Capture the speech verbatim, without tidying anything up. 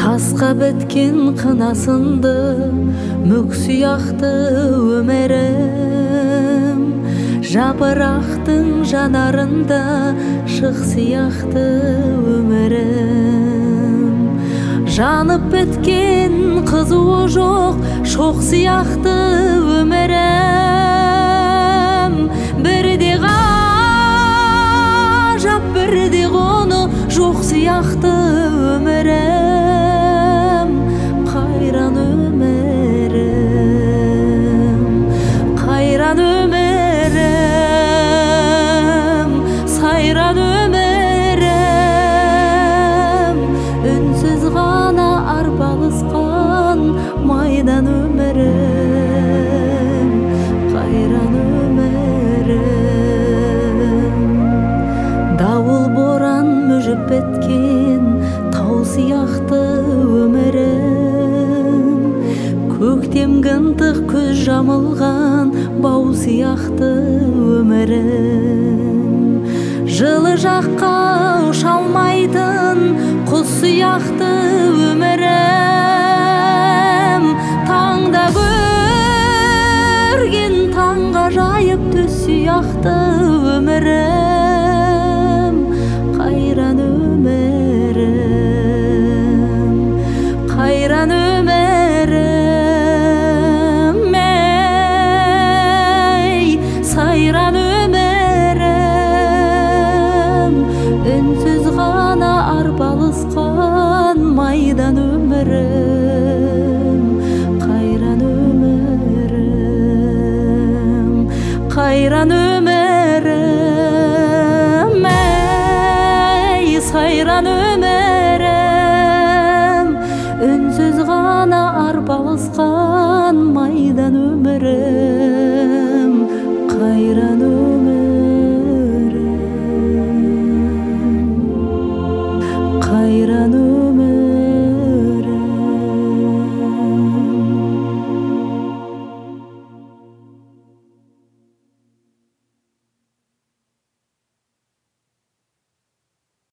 Тасқа біткен қынасынды мүк сияқты өмірім, жапырақтың жанарында шық сияқты өмірім. Жанып біткен қызуы жоқ шоқ сияқты өмірім. Бірде ғажап, бірде ғоны жоқ сияқты өмірім. Қайран өмірім, қайран өмірім, сайран өмірім. Үнсіз ғана арпалысқан майдан өмірім, қайран өмірім. Дауыл боран мүжіп біткен тау сияқты өмірім. Көктемгі ынтық көз жамылған бау сияқты өмірім. Жылы жаққа ұша алмайтын құс сияқты өмірім. Таңда көрген таңға жайып түс сияқты өмірім. Қайран өмірім, қайран өмірім, ей, сайран өмірім. Үнсіз ғана арпалысқан майдан өмірім, қайран өмірім, қайран өмірім, ей, сайран өмірім. Үнсіз ғана арпалысқан майдан өмірім.